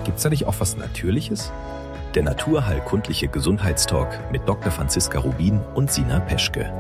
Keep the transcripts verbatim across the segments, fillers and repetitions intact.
Gibt's da nicht auch was Natürliches? Der naturheilkundliche Gesundheitstalk mit Doktor Franziska Rubin und Sina Peschke.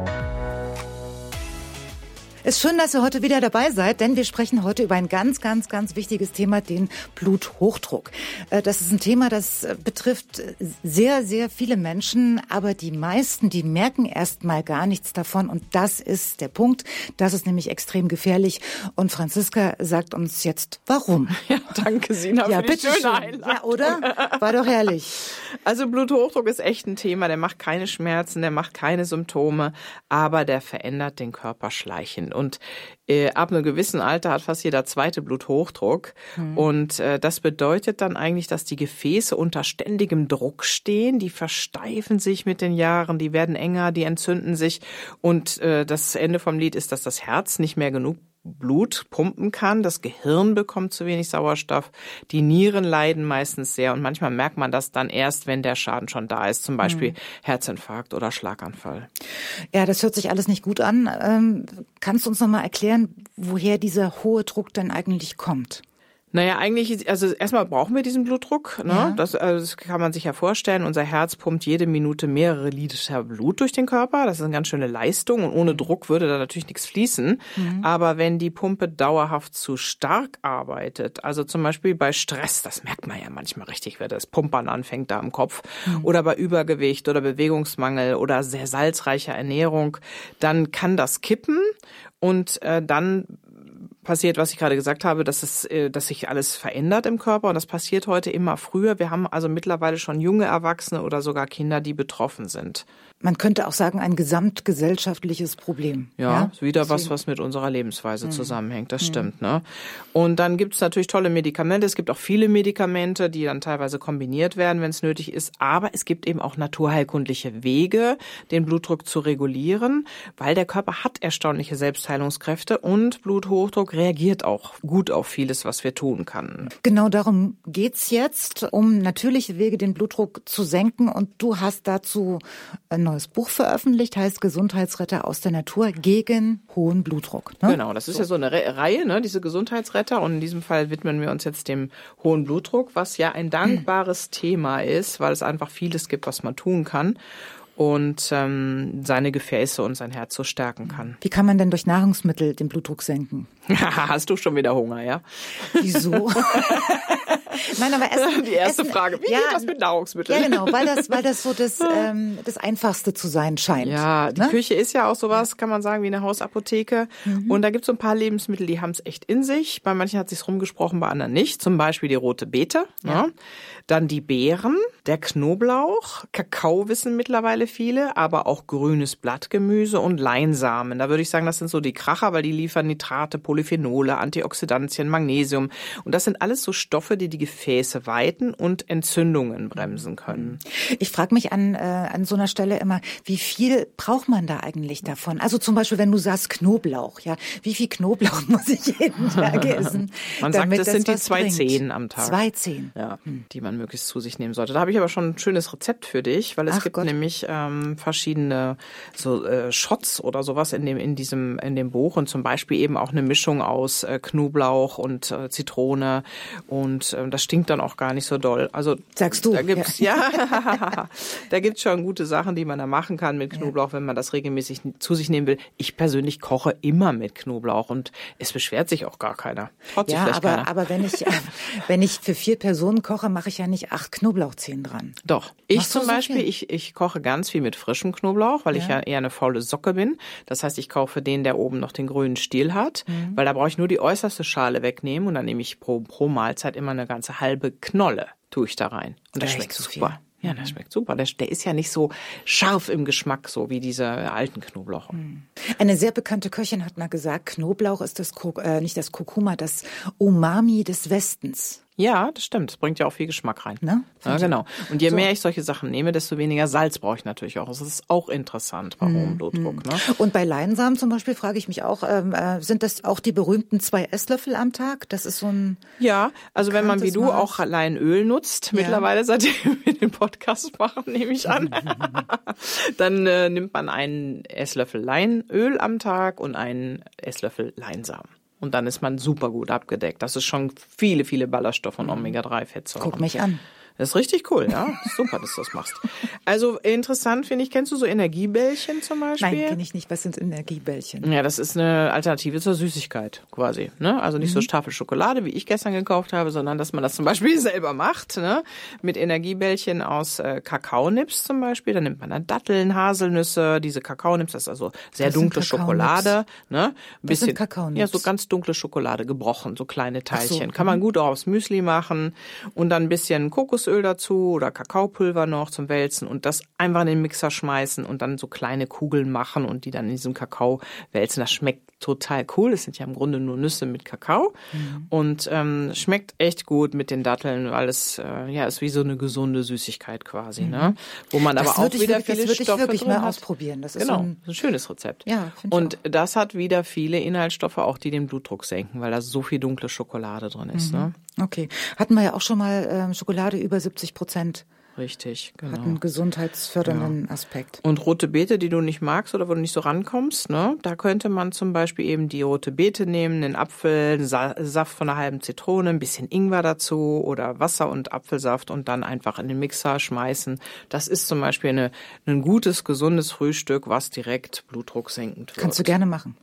Es ist schön, dass ihr heute wieder dabei seid, denn wir sprechen heute über ein ganz, ganz, ganz wichtiges Thema, den Bluthochdruck. Das ist ein Thema, das betrifft sehr, sehr viele Menschen, aber die meisten, die merken erst mal gar nichts davon und das ist der Punkt. Das ist nämlich extrem gefährlich und Franziska sagt uns jetzt, warum. Ja, danke Sina ja, für die schöne schön. Einleitung. Ja, oder? War doch herrlich. Also Bluthochdruck ist echt ein Thema, der macht keine Schmerzen, der macht keine Symptome, aber der verändert den Körper schleichend. Und äh, ab einem gewissen Alter hat fast jeder zweite Bluthochdruck. Mhm. Und äh, das bedeutet dann eigentlich, dass die Gefäße unter ständigem Druck stehen. Die versteifen sich mit den Jahren, die werden enger, die entzünden sich. Und äh, das Ende vom Lied ist, dass das Herz nicht mehr genug Blut pumpen kann, das Gehirn bekommt zu wenig Sauerstoff, die Nieren leiden meistens sehr und manchmal merkt man das dann erst, wenn der Schaden schon da ist, zum Beispiel mhm. Herzinfarkt oder Schlaganfall. Ja, das hört sich alles nicht gut an. Ähm, kannst du uns noch mal erklären, woher dieser hohe Druck denn eigentlich kommt? Naja, eigentlich, also erstmal brauchen wir diesen Blutdruck. Ne? Ja. Das, also das kann man sich ja vorstellen. Unser Herz pumpt jede Minute mehrere Liter Blut durch den Körper. Das ist eine ganz schöne Leistung und ohne Druck würde da natürlich nichts fließen. Mhm. Aber wenn die Pumpe dauerhaft zu stark arbeitet, also zum Beispiel bei Stress, das merkt man ja manchmal richtig, wenn das Pumpern anfängt da im Kopf, mhm. oder bei Übergewicht oder Bewegungsmangel oder sehr salzreicher Ernährung, dann kann das kippen und äh, dann passiert, was ich gerade gesagt habe, dass es, dass sich alles verändert im Körper und das passiert heute immer früher. Wir haben also mittlerweile schon junge Erwachsene oder sogar Kinder, die betroffen sind. Man könnte auch sagen, ein gesamtgesellschaftliches Problem. Ja, ja? Ist wieder was, was mit unserer Lebensweise mhm. zusammenhängt. Das mhm. stimmt, ne? Und dann gibt es natürlich tolle Medikamente. Es gibt auch viele Medikamente, die dann teilweise kombiniert werden, wenn es nötig ist. Aber es gibt eben auch naturheilkundliche Wege, den Blutdruck zu regulieren, weil der Körper hat erstaunliche Selbstheilungskräfte und Bluthochdruck reagiert auch gut auf vieles, was wir tun können. Genau darum geht's jetzt, um natürliche Wege, den Blutdruck zu senken. Und du hast dazu ein neues Buch veröffentlicht, heißt Gesundheitsretter aus der Natur gegen hohen Blutdruck. Ne? Genau, das ist so. ja so eine Re- Reihe, ne, diese Gesundheitsretter. Und in diesem Fall widmen wir uns jetzt dem hohen Blutdruck, was ja ein dankbares hm. Thema ist, weil es einfach vieles gibt, was man tun kann und ähm, seine Gefäße und sein Herz so stärken kann. Wie kann man denn durch Nahrungsmittel den Blutdruck senken? Hast du schon wieder Hunger, ja? Wieso? Nein, aber Essen, die erste Essen, Frage, wie ja, geht das mit Nahrungsmitteln? Ja, genau, weil das, weil das so das, ähm, das Einfachste zu sein scheint. Ja, die ne? Küche ist ja auch sowas, kann man sagen, wie eine Hausapotheke. Mhm. Und da gibt es so ein paar Lebensmittel, die haben es echt in sich. Bei manchen hat es sich rumgesprochen, bei anderen nicht. Zum Beispiel die rote Beete, ja. ne? Dann die Beeren, der Knoblauch, Kakao wissen mittlerweile viele, aber auch grünes Blattgemüse und Leinsamen. Da würde ich sagen, das sind so die Kracher, weil die liefern Nitrate, Polyphenole, Antioxidantien, Magnesium. Und das sind alles so Stoffe, die die Gefäße weiten und Entzündungen bremsen können. Ich frage mich an, äh, an so einer Stelle immer, wie viel braucht man da eigentlich davon? Also zum Beispiel, wenn du sagst Knoblauch, ja, wie viel Knoblauch muss ich jeden Tag essen? Man sagt, das, das sind die zwei Zehen am Tag. Zwei Zehen? Ja, hm. die man möglichst zu sich nehmen sollte. Da habe ich aber schon ein schönes Rezept für dich, weil es Ach gibt Gott. nämlich ähm, verschiedene so äh, Shots oder sowas in dem in diesem in dem Buch und zum Beispiel eben auch eine Mischung aus äh, Knoblauch und äh, Zitrone und äh, das stinkt dann auch gar nicht so doll. Also sagst du? Da gibt's ja, ja da gibt's schon gute Sachen, die man da machen kann mit Knoblauch, ja. wenn man das regelmäßig zu sich nehmen will. Ich persönlich koche immer mit Knoblauch und es beschwert sich auch gar keiner. Trotz ja, aber keiner. aber wenn ich wenn ich für vier Personen koche, mache ich ja nicht acht Knoblauchzehen dran. Doch. Ich Machst zum so Beispiel, viel? ich, ich koche ganz viel mit frischem Knoblauch, weil ja. ich ja eher eine faule Socke bin. Das heißt, ich kaufe den, der oben noch den grünen Stiel hat, mhm. weil da brauche ich nur die äußerste Schale wegnehmen und dann nehme ich pro, pro Mahlzeit immer eine ganze halbe Knolle, tue ich da rein. Und das schmeckt super. Ja, das schmeckt super. Der, der ist ja nicht so scharf im Geschmack, so wie diese alten Knoblauch. Eine sehr bekannte Köchin hat mal gesagt, Knoblauch ist das, äh, nicht das Kurkuma, das Umami des Westens. Ja, das stimmt. Das bringt ja auch viel Geschmack rein. Ne? Ja, genau. Und je so. mehr ich solche Sachen nehme, desto weniger Salz brauche ich natürlich auch. Das ist auch interessant bei hohem Blutdruck. Ne? Und bei Leinsamen zum Beispiel frage ich mich auch, ähm, äh, sind das auch die berühmten zwei Esslöffel am Tag? Das ist so ein... Ja, also wenn man wie du Maß. auch Leinöl nutzt, ja. mittlerweile, seitdem wir den Podcast machen, nehme ich an, dann äh, nimmt man einen Esslöffel Leinöl am Tag und einen Esslöffel Leinsamen. Und dann ist man super gut abgedeckt. Das ist schon viele, viele Ballaststoffe und Omega drei Fettsäuren. Guck mich an. Das ist richtig cool, ja. Super, dass du das machst. Also interessant finde ich, kennst du so Energiebällchen zum Beispiel? Nein, kenne ich nicht. Was sind Energiebällchen? Ja, das ist eine Alternative zur Süßigkeit quasi. Ne? Also nicht mhm. so Tafel Schokolade, wie ich gestern gekauft habe, sondern dass man das zum Beispiel selber macht. Ne? Mit Energiebällchen aus äh, Kakaonips zum Beispiel. Da nimmt man dann Datteln, Haselnüsse, diese Kakaonips, das ist also sehr das dunkle Schokolade. Ne? Ein das bisschen, sind Kakaonips. Ja, so ganz dunkle Schokolade gebrochen, so kleine Teilchen. So. Kann man gut auch aufs Müsli machen und dann ein bisschen Kokosöl dazu oder Kakaopulver noch zum Wälzen und das einfach in den Mixer schmeißen und dann so kleine Kugeln machen und die dann in diesem Kakao wälzen. Das schmeckt total cool. Das sind ja im Grunde nur Nüsse mit Kakao mhm. und ähm, schmeckt echt gut mit den Datteln, weil es äh, ja ist wie so eine gesunde Süßigkeit quasi, mhm. ne? Wo man das aber auch wieder ich, viele das würde ich Stoffe wirklich drin mal hat. ausprobieren. Das ist genau, so ein, ein schönes Rezept. Ja, und ich auch. Das hat wieder viele Inhaltsstoffe, auch die den Blutdruck senken, weil da so viel dunkle Schokolade drin ist. Mhm. Ne? Okay, hatten wir ja auch schon mal ähm, Schokolade über siebzig Prozent. Richtig, genau. Hat einen gesundheitsfördernden ja. Aspekt. Und rote Beete, die du nicht magst oder wo du nicht so rankommst, ne, da könnte man zum Beispiel eben die rote Beete nehmen, einen Apfel, einen Sa- Saft von einer halben Zitrone, ein bisschen Ingwer dazu oder Wasser und Apfelsaft und dann einfach in den Mixer schmeißen. Das ist zum Beispiel eine, ein gutes, gesundes Frühstück, was direkt Blutdruck senkend wirkt. Kannst du gerne machen.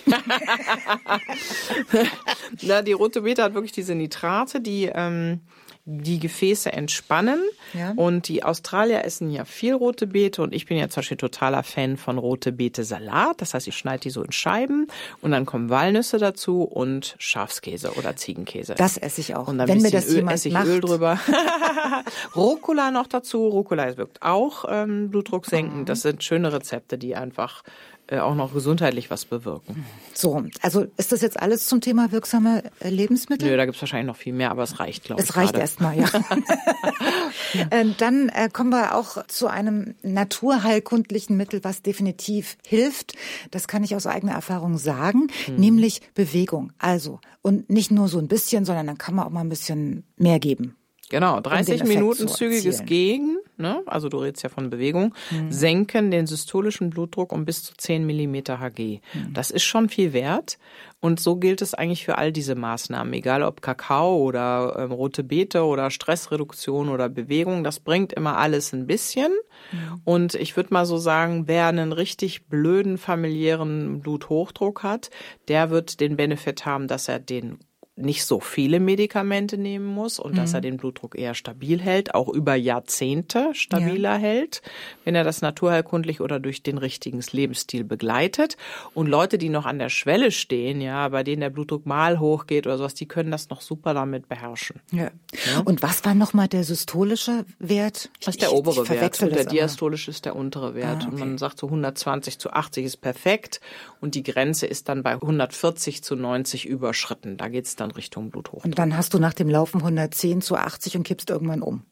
Na, die rote Beete hat wirklich diese Nitrate, die ähm, die Gefäße entspannen. Ja. Und die Australier essen ja viel rote Beete und ich bin ja zum Beispiel totaler Fan von rote Beete Salat. Das heißt, ich schneide die so in Scheiben und dann kommen Walnüsse dazu und Schafskäse oder Ziegenkäse. Das esse ich auch. Und dann wenn ein mir bisschen das Öl, jemand Essig, macht. Öl drüber. Rucola noch dazu. Rucola wirkt auch ähm, Blutdruck senken. Das sind schöne Rezepte, die einfach äh, auch noch gesundheitlich was bewirken. So, also ist das jetzt alles zum Thema wirksame äh, Lebensmittel? Nö, da gibt's wahrscheinlich noch viel mehr, aber es reicht, glaube ich. Es reicht gerade. erstmal, ja. äh, dann äh, kommen wir auch zu einem naturheilkundlichen Mittel, was definitiv hilft. Das kann ich aus eigener Erfahrung sagen, hm. nämlich Bewegung. Also, und nicht nur so ein bisschen, sondern dann kann man auch mal ein bisschen mehr geben. Genau, dreißig um Minuten zügiges Gehen, ne? Also du redest ja von Bewegung, mhm. senken den systolischen Blutdruck um bis zu zehn Millimeter Hg. Mhm. Das ist schon viel wert und so gilt es eigentlich für all diese Maßnahmen, egal ob Kakao oder ähm, rote Beete oder Stressreduktion oder Bewegung, das bringt immer alles ein bisschen. Mhm. Und ich würde mal so sagen, wer einen richtig blöden familiären Bluthochdruck hat, der wird den Benefit haben, dass er den nicht so viele Medikamente nehmen muss und mhm. dass er den Blutdruck eher stabil hält, auch über Jahrzehnte stabiler ja. hält, wenn er das naturheilkundlich oder durch den richtigen Lebensstil begleitet. Und Leute, die noch an der Schwelle stehen, ja, bei denen der Blutdruck mal hochgeht oder sowas, die können das noch super damit beherrschen. Ja. Ja? Und was war nochmal der systolische Wert? Das ist der obere ich, ich Wert und der immer. diastolische ist der untere Wert. Ah, okay. Und man sagt so hundertzwanzig zu achtzig ist perfekt und die Grenze ist dann bei hundertvierzig zu neunzig überschritten. Da geht's dann Richtung Bluthochdruck. Und dann hast du nach dem Laufen hundertzehn zu achtzig und kippst irgendwann um.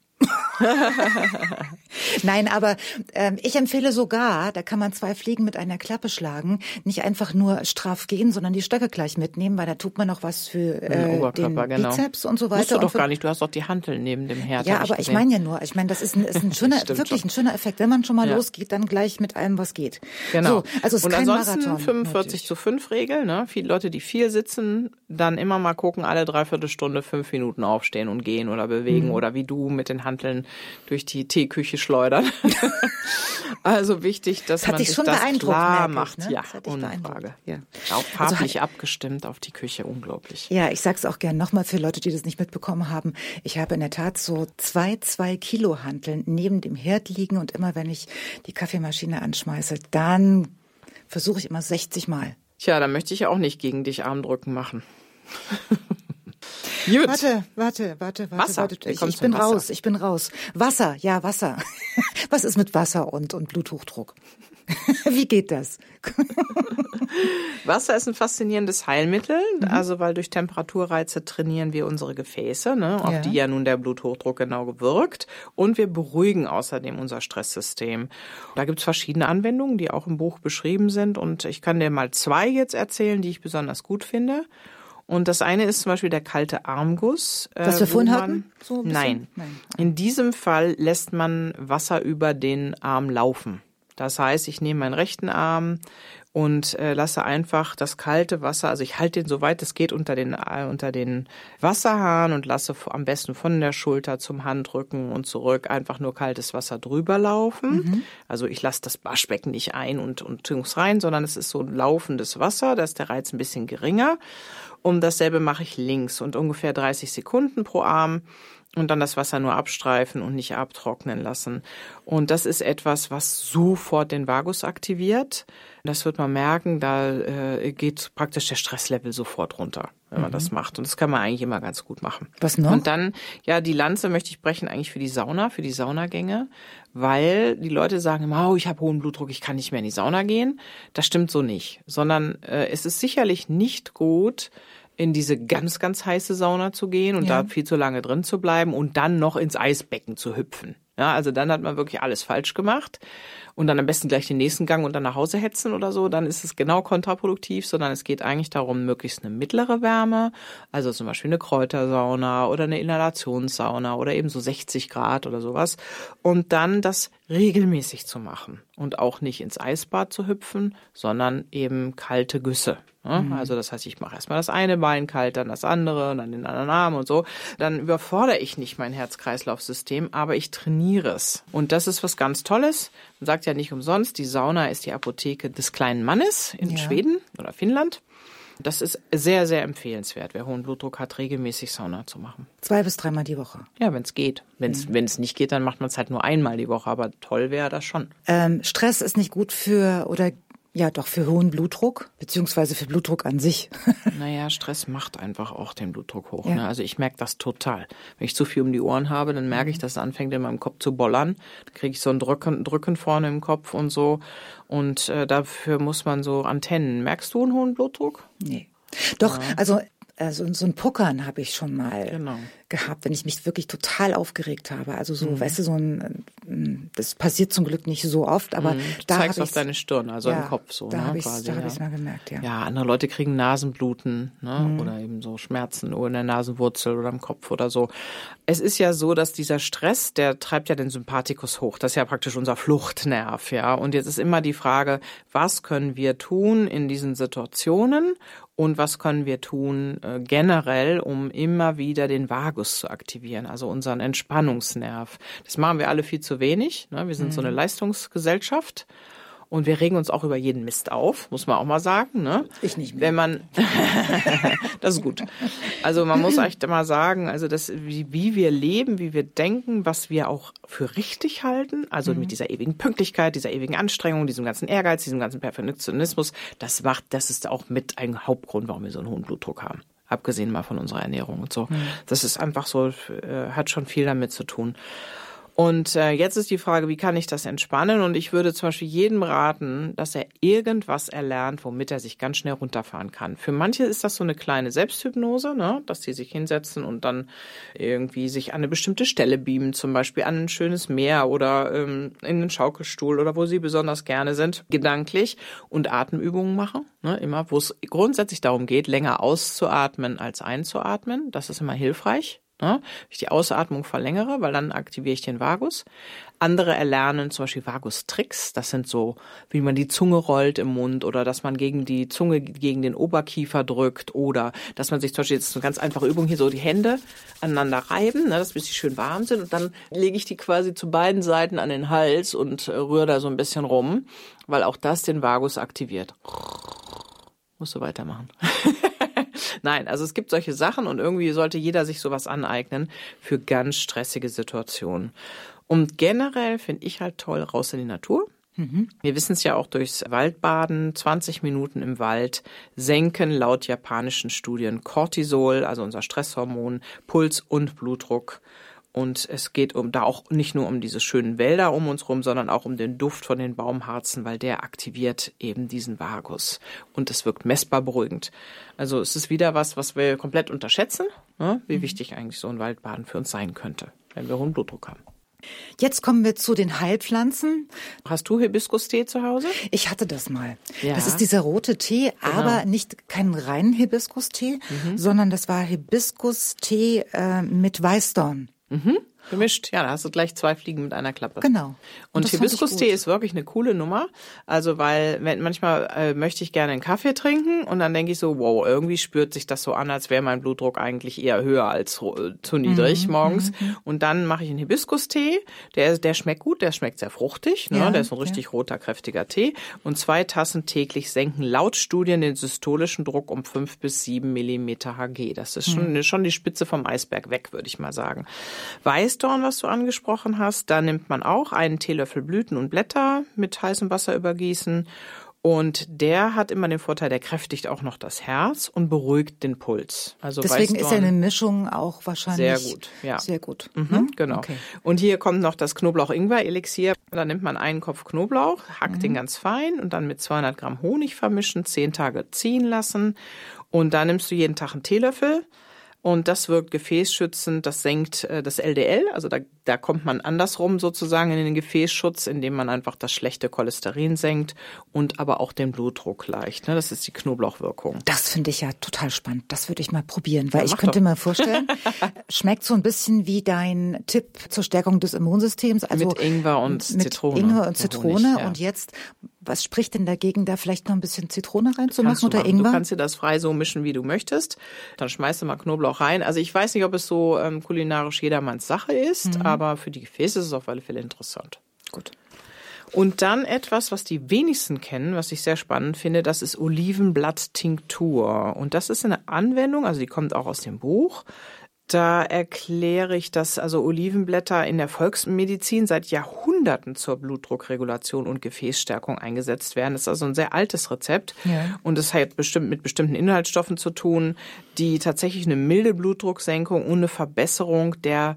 Nein, aber ähm, ich empfehle sogar, da kann man zwei Fliegen mit einer Klappe schlagen, nicht einfach nur straff gehen, sondern die Stöcke gleich mitnehmen, weil da tut man noch was für äh, den, den genau. Bizeps und so weiter. Musst du doch für, gar nicht, du hast doch die Hanteln neben dem Herd. Ja, aber ich, ich meine ja nur, ich meine, das ist ein, ist ein schöner, wirklich schon. ein schöner Effekt. Wenn man schon mal ja. losgeht, dann gleich mit allem, was geht. Genau. So, also es ist und kein ansonsten Marathon, fünfundvierzig natürlich. zu fünf Regel, ne? Viele Leute, die viel sitzen, dann immer mal gucken, alle dreiviertel Stunde fünf Minuten aufstehen und gehen oder bewegen mhm. oder wie du mit den Hanteln durch die Teeküche schleudern. Also wichtig, dass das man sich das klar macht. Ne? Ja, ohne Frage. Ja. Auch farblich also, abgestimmt auf die Küche, unglaublich. Ja, ich sag's auch gern nochmal für Leute, die das nicht mitbekommen haben. Ich habe in der Tat so zwei, zwei Kilo Hanteln neben dem Herd liegen und immer wenn ich die Kaffeemaschine anschmeiße, dann versuche ich immer sechzig Mal. Tja, da möchte ich ja auch nicht gegen dich Armdrücken machen. Gut. Warte, warte, warte, warte. Wasser. warte. Ich, ich bin Wasser? raus, ich bin raus. Wasser, ja, Wasser. Was ist mit Wasser und, und Bluthochdruck? Wie geht das? Wasser ist ein faszinierendes Heilmittel, mhm. also weil durch Temperaturreize trainieren wir unsere Gefäße, ne, auf ja. die ja nun der Bluthochdruck genau wirkt. Und wir beruhigen außerdem unser Stresssystem. Da gibt's verschiedene Anwendungen, die auch im Buch beschrieben sind. Und ich kann dir mal zwei jetzt erzählen, die ich besonders gut finde. Und das eine ist zum Beispiel der kalte Armguss. Was äh, wir vorhin man, hatten? So ein nein. nein. In diesem Fall lässt man Wasser über den Arm laufen. Das heißt, ich nehme meinen rechten Arm und äh, lasse einfach das kalte Wasser, also ich halte den so weit es geht unter den äh, unter den Wasserhahn und lasse am besten von der Schulter zum Handrücken und zurück einfach nur kaltes Wasser drüber laufen. Mhm. Also ich lasse das Waschbecken nicht ein und und tung's rein, sondern es ist so ein laufendes Wasser, da ist der Reiz ein bisschen geringer. Und dasselbe mache ich links und ungefähr dreißig Sekunden pro Arm. Und dann das Wasser nur abstreifen und nicht abtrocknen lassen. Und das ist etwas, was sofort den Vagus aktiviert. Das wird man merken, da äh, geht praktisch der Stresslevel sofort runter, wenn man mhm. das macht. Und das kann man eigentlich immer ganz gut machen. Was noch? Und dann, ja, die Lanze möchte ich brechen eigentlich für die Sauna, für die Saunagänge, weil die Leute sagen immer, oh, ich habe hohen Blutdruck, ich kann nicht mehr in die Sauna gehen. Das stimmt so nicht, sondern äh, es ist sicherlich nicht gut, in diese ganz, ganz heiße Sauna zu gehen und ja. da viel zu lange drin zu bleiben und dann noch ins Eisbecken zu hüpfen. Ja, also dann hat man wirklich alles falsch gemacht und dann am besten gleich den nächsten Gang und dann nach Hause hetzen oder so, dann ist es genau kontraproduktiv, sondern es geht eigentlich darum, möglichst eine mittlere Wärme, also zum Beispiel eine Kräutersauna oder eine Inhalationssauna oder eben so sechzig Grad oder sowas und dann das regelmäßig zu machen und auch nicht ins Eisbad zu hüpfen, sondern eben kalte Güsse. Ja, mhm. Also das heißt, ich mache erstmal das eine Bein kalt, dann das andere, dann den anderen Arm und so. Dann überfordere ich nicht mein Herz-Kreislauf-System, aber ich trainiere es. Und das ist was ganz Tolles. Man sagt ja nicht umsonst, die Sauna ist die Apotheke des kleinen Mannes in ja. Schweden oder Finnland. Das ist sehr, sehr empfehlenswert, wer hohen Blutdruck hat, regelmäßig Sauna zu machen. Zwei bis dreimal die Woche? Ja, wenn es geht. Wenn es mhm. wenn es nicht geht, dann macht man es halt nur einmal die Woche. Aber toll wäre das schon. Ähm, Stress ist nicht gut für oder ja doch für hohen Blutdruck, beziehungsweise für Blutdruck an sich. Naja, Stress macht einfach auch den Blutdruck hoch. Ja. Ne? Also ich merke das total. Wenn ich zu viel um die Ohren habe, dann merke ich, dass es anfängt in meinem Kopf zu bollern. Dann kriege ich so ein Drücken, Drücken vorne im Kopf und so. Und äh, dafür muss man so Antennen. Merkst du einen hohen Blutdruck? Nee. Doch, ja. also also so ein Puckern habe ich schon mal genau. gehabt, wenn ich mich wirklich total aufgeregt habe. Also so, mhm. weißt du, so ein, das passiert zum Glück nicht so oft, aber mhm. du da zeigst habe auf deine Stirn, also ja, im Kopf so. Da ne, habe ich quasi, da habe ja. ich es mal gemerkt, ja. Ja, andere Leute kriegen Nasenbluten, ne, mhm. oder eben so Schmerzen oder in der Nasenwurzel oder im Kopf oder so. Es ist ja so, dass dieser Stress, der treibt ja den Sympathikus hoch. Das ist ja praktisch unser Fluchtnerv, ja. Und jetzt ist immer die Frage, was können wir tun in diesen Situationen? Und was können wir tun äh, generell, um immer wieder den Vagus zu aktivieren, also unseren Entspannungsnerv. Das machen wir alle viel zu wenig. Ne? Wir sind mhm. so eine Leistungsgesellschaft. Und wir regen uns auch über jeden Mist auf, muss man auch mal sagen. Ne? Ich nicht mehr. Wenn man, das ist gut. Also man muss echt mal sagen, also das, wie, wie wir leben, wie wir denken, was wir auch für richtig halten, also mhm. mit dieser ewigen Pünktlichkeit, dieser ewigen Anstrengung, diesem ganzen Ehrgeiz, diesem ganzen Perfektionismus, das macht, das ist auch mit ein Hauptgrund, warum wir so einen hohen Blutdruck haben. Abgesehen mal von unserer Ernährung und so. Mhm. Das ist einfach so, äh, hat schon viel damit zu tun. Und äh, jetzt ist die Frage, wie kann ich das entspannen? Und ich würde zum Beispiel jedem raten, dass er irgendwas erlernt, womit er sich ganz schnell runterfahren kann. Für manche ist das so eine kleine Selbsthypnose, ne? Dass die sich hinsetzen und dann irgendwie sich an eine bestimmte Stelle beamen, zum Beispiel an ein schönes Meer oder ähm, in einen Schaukelstuhl oder wo sie besonders gerne sind, gedanklich und Atemübungen machen. Ne? Immer, wo es grundsätzlich darum geht, länger auszuatmen als einzuatmen. Das ist immer hilfreich. Ne? Ich die Ausatmung verlängere, weil dann aktiviere ich den Vagus. Andere erlernen zum Beispiel Vagus-Tricks. Das sind so, wie man die Zunge rollt im Mund oder dass man gegen die Zunge gegen den Oberkiefer drückt oder dass man sich zum Beispiel jetzt eine ganz einfache Übung hier so die Hände aneinander reiben, ne, dass bis die schön warm sind und dann lege ich die quasi zu beiden Seiten an den Hals und äh, rühre da so ein bisschen rum, weil auch das den Vagus aktiviert. Musst du weitermachen. Nein, also es gibt solche Sachen und irgendwie sollte jeder sich sowas aneignen für ganz stressige Situationen. Und generell finde ich halt toll, raus in die Natur. Mhm. Wir wissen es ja auch durchs Waldbaden, zwanzig Minuten im Wald senken laut japanischen Studien Cortisol, also unser Stresshormon, Puls und Blutdruck. Und es geht um da auch nicht nur um diese schönen Wälder um uns rum, sondern auch um den Duft von den Baumharzen, weil der aktiviert eben diesen Vagus. Und es wirkt messbar beruhigend. Also es ist wieder was, was wir komplett unterschätzen, ne? Wie mhm. wichtig eigentlich so ein Waldbaden für uns sein könnte, wenn wir hohen Blutdruck haben. Jetzt kommen wir zu den Heilpflanzen. Hast du Hibiskus-Tee zu Hause? Ich hatte das mal. Ja. Das ist dieser rote Tee, genau. aber nicht keinen reinen Hibiskus-Tee, mhm. sondern das war Hibiskus-Tee äh, mit Weißdorn. Mhm. Gemischt, ja, da hast du gleich zwei Fliegen mit einer Klappe. Genau. Und, und Hibiskus-Tee ist wirklich eine coole Nummer. Also weil wenn, manchmal äh, möchte ich gerne einen Kaffee trinken und dann denke ich so, wow, irgendwie spürt sich das so an, als wäre mein Blutdruck eigentlich eher höher als äh, zu niedrig mhm, morgens. Mhm. Und dann mache ich einen Hibiskus-Tee. Der, der schmeckt gut, der schmeckt sehr fruchtig. Ne? Ja, der ist ein richtig ja. roter, kräftiger Tee. Und zwei Tassen täglich senken laut Studien den systolischen Druck um fünf bis sieben Millimeter Hg. Das ist schon, mhm. schon die Spitze vom Eisberg weg, würde ich mal sagen. Weiß Weißdorn, was du angesprochen hast, da nimmt man auch einen Teelöffel Blüten und Blätter mit heißem Wasser übergießen. Und der hat immer den Vorteil, der kräftigt auch noch das Herz und beruhigt den Puls. Also deswegen Weißdorn, ist ja eine Mischung auch wahrscheinlich sehr gut. Ja. Sehr gut. Mhm, hm? Genau. Okay. Und hier kommt noch das Knoblauch-Ingwer-Elixier. Da nimmt man einen Kopf Knoblauch, hackt mhm. den ganz fein und dann mit zweihundert Gramm Honig vermischen, zehn Tage ziehen lassen. Und da nimmst du jeden Tag einen Teelöffel. Und das wirkt gefäßschützend, das senkt äh, das L D L, also da, da kommt man andersrum sozusagen in den Gefäßschutz, indem man einfach das schlechte Cholesterin senkt und aber auch den Blutdruck leicht. Ne? Das ist die Knoblauchwirkung. Das finde ich ja total spannend, das würde ich mal probieren, weil ja, ich könnte doch. mir vorstellen, schmeckt so ein bisschen wie dein Tipp zur Stärkung des Immunsystems. Also mit Ingwer und mit Zitrone. Ingwer und Zitrone Honig, ja. Und jetzt, was spricht denn dagegen, da vielleicht noch ein bisschen Zitrone reinzumachen oder machen. Ingwer? Du kannst dir das frei so mischen, wie du möchtest. Dann schmeißt du mal Knoblauch rein. Also ich weiß nicht, ob es so ähm, kulinarisch jedermanns Sache ist, mhm. aber für die Gefäße ist es auf alle Fälle interessant. Gut. Und dann etwas, was die wenigsten kennen, was ich sehr spannend finde, das ist Olivenblatt-Tinktur. Und das ist eine Anwendung, also die kommt auch aus dem Buch. Da erkläre ich, dass also Olivenblätter in der Volksmedizin seit Jahrhunderten zur Blutdruckregulation und Gefäßstärkung eingesetzt werden. Das ist also ein sehr altes Rezept. Ja. Und es hat bestimmt mit bestimmten Inhaltsstoffen zu tun, die tatsächlich eine milde Blutdrucksenkung und eine Verbesserung der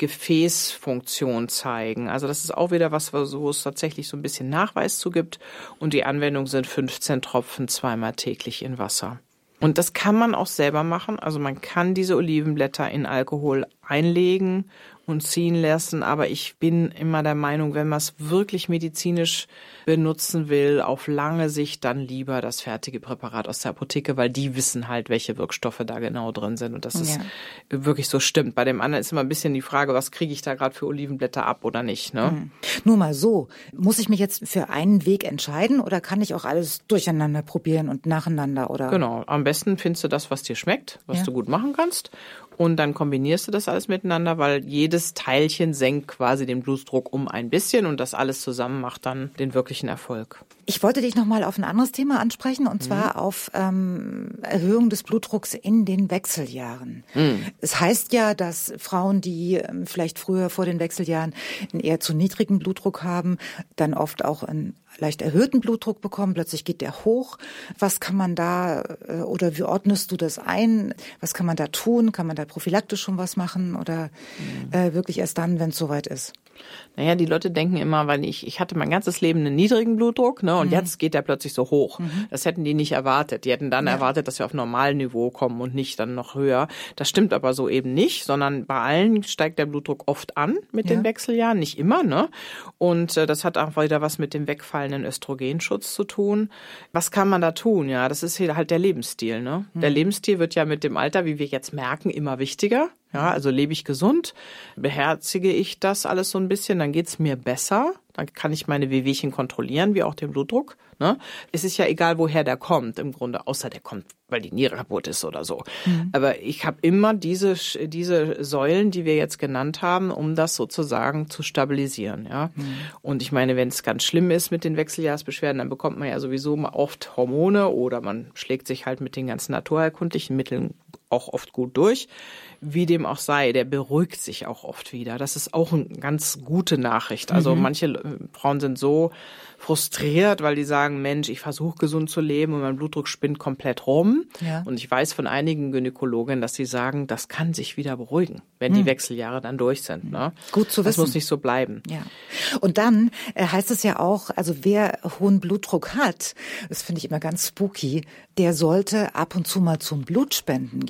Gefäßfunktion zeigen. Also das ist auch wieder was, wo es tatsächlich so ein bisschen Nachweis zu gibt. Und die Anwendung sind fünfzehn Tropfen zweimal täglich in Wasser. Und das kann man auch selber machen. Also man kann diese Olivenblätter in Alkohol einlegen und ziehen lassen. Aber ich bin immer der Meinung, wenn man es wirklich medizinisch benutzen will, auf lange Sicht dann lieber das fertige Präparat aus der Apotheke, weil die wissen halt, welche Wirkstoffe da genau drin sind und dass ja. es wirklich so stimmt. Bei dem anderen ist immer ein bisschen die Frage, was kriege ich da gerade für Olivenblätter ab oder nicht, ne? Mhm. Nur mal so, muss ich mich jetzt für einen Weg entscheiden oder kann ich auch alles durcheinander probieren und nacheinander, oder? Genau, am besten findest du das, was dir schmeckt, was ja. du gut machen kannst. Und dann kombinierst du das alles miteinander, weil jedes Teilchen senkt quasi den Blutdruck um ein bisschen und das alles zusammen macht dann den wirklichen Erfolg. Ich wollte dich nochmal auf ein anderes Thema ansprechen, und zwar mhm. auf ähm, Erhöhung des Blutdrucks in den Wechseljahren. Mhm. Es heißt ja, dass Frauen, die ähm, vielleicht früher vor den Wechseljahren einen eher zu niedrigen Blutdruck haben, dann oft auch einen leicht erhöhten Blutdruck bekommen, plötzlich geht der hoch. Was kann man da, äh, oder wie ordnest du das ein? Was kann man da tun? Kann man da prophylaktisch schon was machen oder mhm. äh, wirklich erst dann, wenn es soweit ist? Naja, die Leute denken immer, weil ich ich hatte mein ganzes Leben einen niedrigen Blutdruck, ne, und mhm. jetzt geht der plötzlich so hoch. Mhm. Das hätten die nicht erwartet. Die hätten dann ja. erwartet, dass wir auf Normalniveau kommen und nicht dann noch höher. Das stimmt aber so eben nicht, sondern bei allen steigt der Blutdruck oft an mit ja. den Wechseljahren, nicht immer, ne? Und äh, das hat auch wieder was mit dem wegfallenden Östrogenschutz zu tun. Was kann man da tun? Ja, das ist halt der Lebensstil, ne? Mhm. Der Lebensstil wird ja mit dem Alter, wie wir jetzt merken, immer wichtiger. Ja, also lebe ich gesund, beherzige ich das alles so ein bisschen, dann geht's mir besser, dann kann ich meine Wehwehchen kontrollieren, wie auch den Blutdruck. Ne? Es ist ja egal, woher der kommt im Grunde, außer der kommt, weil die Niere kaputt ist oder so. Mhm. Aber ich habe immer diese diese Säulen, die wir jetzt genannt haben, um das sozusagen zu stabilisieren. Ja. Mhm. Und ich meine, wenn es ganz schlimm ist mit den Wechseljahrsbeschwerden, dann bekommt man ja sowieso oft Hormone oder man schlägt sich halt mit den ganzen naturheilkundlichen Mitteln auch oft gut durch. Wie dem auch sei, der beruhigt sich auch oft wieder. Das ist auch eine ganz gute Nachricht. Also mhm. manche Frauen sind so frustriert, weil die sagen, Mensch, ich versuche gesund zu leben und mein Blutdruck spinnt komplett rum. Ja. Und ich weiß von einigen Gynäkologinnen, dass sie sagen, das kann sich wieder beruhigen, wenn mhm. die Wechseljahre dann durch sind. Ne? Gut zu wissen. Das muss nicht so bleiben. Ja. Und dann äh, heißt es ja auch, also wer hohen Blutdruck hat, das finde ich immer ganz spooky, der sollte ab und zu mal zum Blutspenden gehen.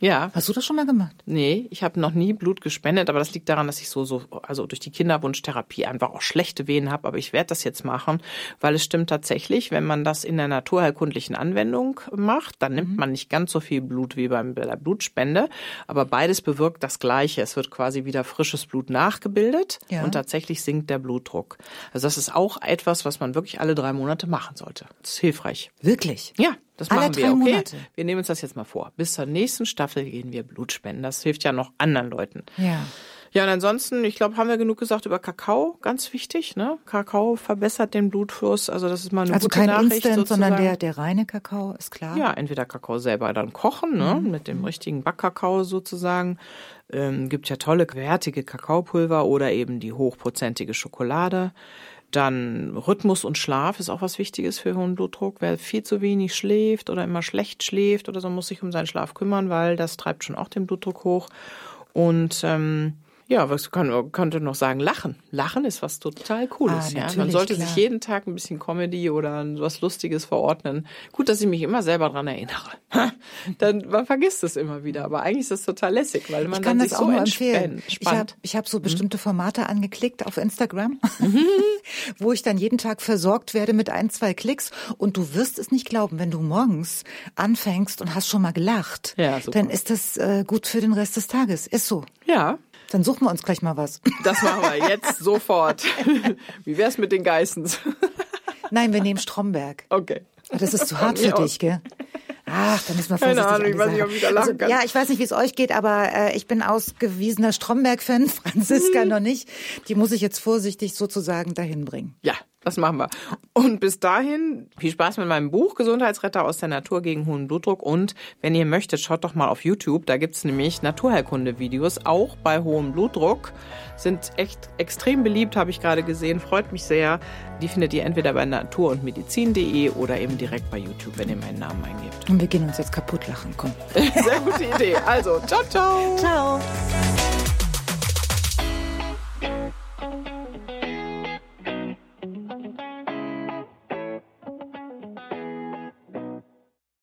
Ja. Hast du das schon mal gemacht? Nee, ich habe noch nie Blut gespendet, aber das liegt daran, dass ich so, so also durch die Kinderwunschtherapie einfach auch schlechte Venen habe. Aber ich werde das jetzt machen, weil es stimmt tatsächlich, wenn man das in der naturheilkundlichen Anwendung macht, dann nimmt man nicht ganz so viel Blut wie bei der Blutspende. Aber beides bewirkt das Gleiche. Es wird quasi wieder frisches Blut nachgebildet ja. und tatsächlich sinkt der Blutdruck. Also das ist auch etwas, was man wirklich alle drei Monate machen sollte. Das ist hilfreich. Wirklich? Ja. Das Alle machen drei wir, okay? Monate. Wir nehmen uns das jetzt mal vor. Bis zur nächsten Staffel gehen wir Blut spenden. Das hilft ja noch anderen Leuten. Ja. Ja, und ansonsten, ich glaube, haben wir genug gesagt über Kakao. Ganz wichtig, ne? Kakao verbessert den Blutfluss. Also das ist mal eine also gute kein Nachricht Instant, sozusagen. sondern der, der reine Kakao, ist klar. Ja, entweder Kakao selber dann kochen, ne? Mhm. Mit dem richtigen Backkakao sozusagen. Ähm, gibt ja tolle, wertige Kakaopulver oder eben die hochprozentige Schokolade. Dann Rhythmus und Schlaf ist auch was Wichtiges für hohen Blutdruck. Wer viel zu wenig schläft oder immer schlecht schläft oder so, muss sich um seinen Schlaf kümmern, weil das treibt schon auch den Blutdruck hoch. Und ähm, ja, was kann, könnte noch sagen? Lachen. Lachen ist was total Cooles. Ah, ja? Man sollte klar. sich jeden Tag ein bisschen Comedy oder was Lustiges verordnen. Gut, dass ich mich immer selber dran erinnere. Dann, man vergisst es immer wieder. Aber eigentlich ist das total lässig, weil man ich kann dann das sich auch so nur entspannt. empfehlen. Ich habe ich hab so bestimmte Formate angeklickt auf Instagram, wo ich dann jeden Tag versorgt werde mit ein, zwei Klicks. Und du wirst es nicht glauben, wenn du morgens anfängst und hast schon mal gelacht, ja, super. dann ist das äh, gut für den Rest des Tages. Ist so. Ja. Dann suchen wir uns gleich mal was. Das machen wir jetzt sofort. Wie wär's mit den Geissens? Nein, wir nehmen Stromberg. Okay. Das ist zu hart für dich, gell? Ach, dann müssen wir vorsichtig Keine Ahnung, ich weiß nicht, ob ich da lachen also, kann. Ja, ich weiß nicht, wie es euch geht, aber äh, ich bin ausgewiesener Stromberg-Fan, Franziska noch nicht. Die muss ich jetzt vorsichtig sozusagen dahin bringen. Ja, das machen wir. Und bis dahin, viel Spaß mit meinem Buch Gesundheitsretter aus der Natur gegen hohen Blutdruck. Und wenn ihr möchtet, schaut doch mal auf YouTube. Da gibt's nämlich Naturheilkunde-Videos, auch bei hohem Blutdruck. Sind echt extrem beliebt, habe ich gerade gesehen. Freut mich sehr. Die findet ihr entweder bei natur und medizin punkt de oder eben direkt bei YouTube, wenn ihr meinen Namen eingebt. Und wir gehen uns jetzt kaputt lachen. Komm. Sehr gute Idee. Also, ciao, ciao. Ciao.